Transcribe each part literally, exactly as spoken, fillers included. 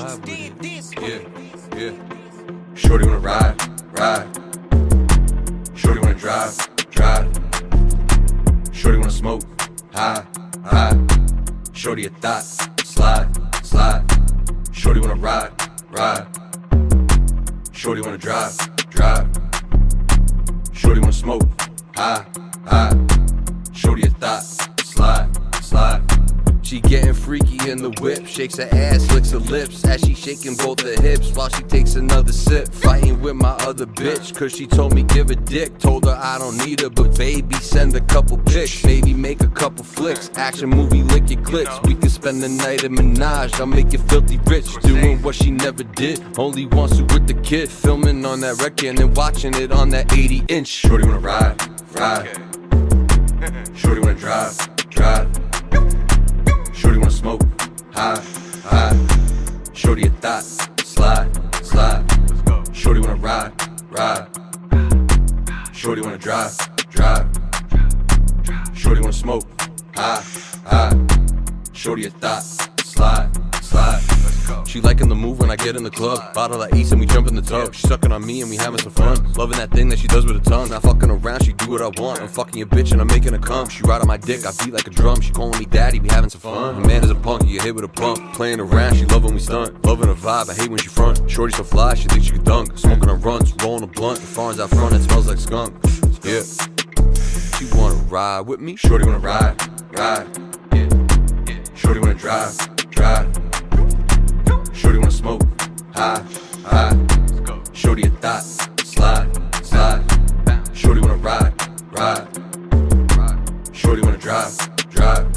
vibe with it. Yeah, yeah. Shorty wanna ride, ride. Shorty wanna drive, drive. Shorty wanna smoke, high, high. Shorty a thought, slide, slide. Shorty wanna ride, ride. Shorty wanna drive, drive. Shorty wanna smoke, high, high. Shorty a thought, slide, slide. She getting freaky in the whip, shakes her ass, licks her lips as she shaking both her hips while she takes another sip. Fighting with my other bitch, cause she told me give a dick. Told her I don't need her, but baby send a couple pics. Maybe make a couple flicks, action movie lick your clicks. We can spend the night at Minaj, I'll make you filthy rich. Doing what she never did, only wants to with the kid. Filming on that record and then watching it on that eighty inch. Shorty wanna ride, ride. Shorty wanna drive, drive. Shorty wanna smoke, high, high. Shorty a thought, slide, slide. Shorty wanna ride, ride. Shorty wanna drive, drive. Shorty wanna smoke, high, high. Shorty a thought, slide, slide. She liking the move when I get in the club. Bottle of Ace and we jump in the tub. She sucking on me and we having some fun. Loving that thing that she does with her tongue. Not fucking around, she do what I want. I'm fucking your bitch and I'm making her come. She ride on my dick, I beat like a drum. She calling me daddy, we having some fun. My man is a punk, you get hit with a pump. Playing around, she love when we stunt. Loving her vibe, I hate when she front. Shorty so fly, she thinks she can dunk. Smoking her runs, rolling a blunt. The farms out front, it smells like skunk. Yeah. She wanna ride with me. Shorty wanna ride, ride. Yeah. Shorty wanna drive, drive. Shorty wanna smoke, high, high. Shorty a thought, slide, slide. Shorty wanna ride, ride. Shorty wanna drive, drive.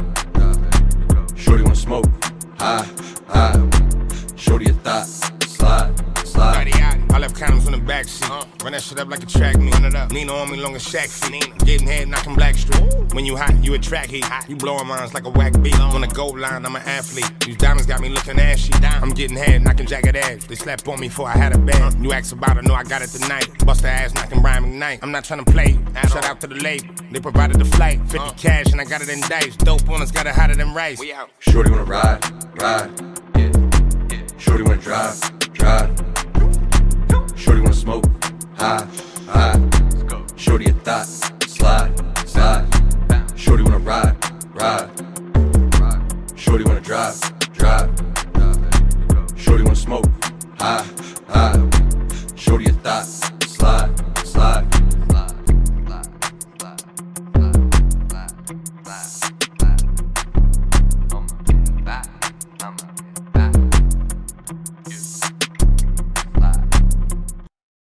Shorty wanna smoke, high, high. Shorty a thought, slide, slide. I left condoms in the backseat. Uh, Run that shit up like a track meet. Run it up. Nina on me long as Shaq feet. Getting head, knocking Blackstreet. When you hot, you attract heat. You blowing minds like a whack beat. On the goal line, I'm an athlete. These diamonds got me looking ashy. I'm getting head, knocking jagged ass. They slapped on me before I had a bag. You asked about it, know I got it tonight. Bust her ass, knocking Brian McKnight. I'm not trying to play. Shout out to the label. They provided the flight. fifty cash and I got it in dice. Dope on us, got it hotter than rice. We out. Shorty wanna ride, ride. Yeah, yeah. Shorty wanna drive, drive. Shorty wanna smoke, high, high. Shorty a thought, slide, slide. Shorty wanna ride, ride. Shorty wanna drive, drive. Shorty wanna smoke, high,